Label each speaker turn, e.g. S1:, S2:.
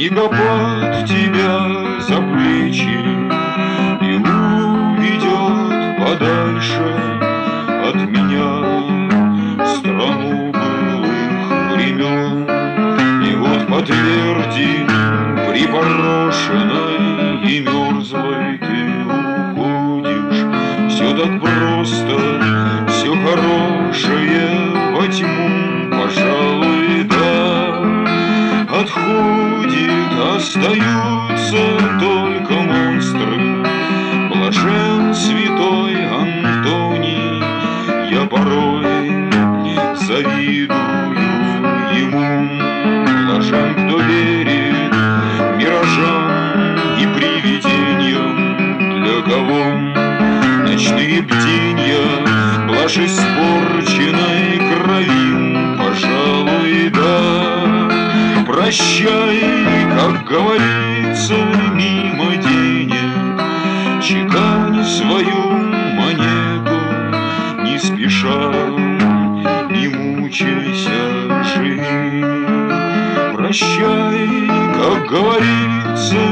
S1: снегопад тебя за плечи и уведет подальше от меня страну былых времен. И вот по тверди припорошенной и мерзлой ты уходишь. Все так просто, все хорошее во тьму, пожалуй, да. Отходит, остаются только монстры. Блажен святой Антоний, я порой завидую ему. Блажен, кто верит миражам и привидениям, для кого ночные бденья блажь испорченной крови, пожалуй, да. Прощай, как говорится, мимо денег, чекани свою монету, не спеша, не мучайся, живи. Прощай, как говорится,